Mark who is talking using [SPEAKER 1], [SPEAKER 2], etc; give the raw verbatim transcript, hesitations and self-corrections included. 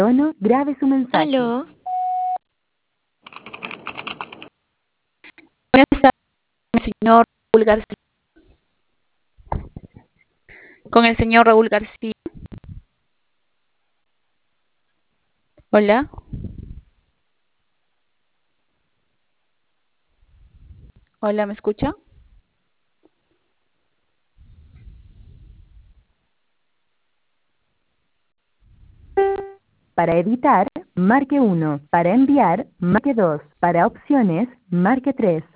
[SPEAKER 1] tono, grabe su mensaje.
[SPEAKER 2] Aló.
[SPEAKER 3] Buenas tardes, señor Raúl García. Con el señor Raúl García. Hola. Hola, ¿me escucha?
[SPEAKER 1] Para editar, marque uno. Para enviar, marque dos. Para opciones, marque tres.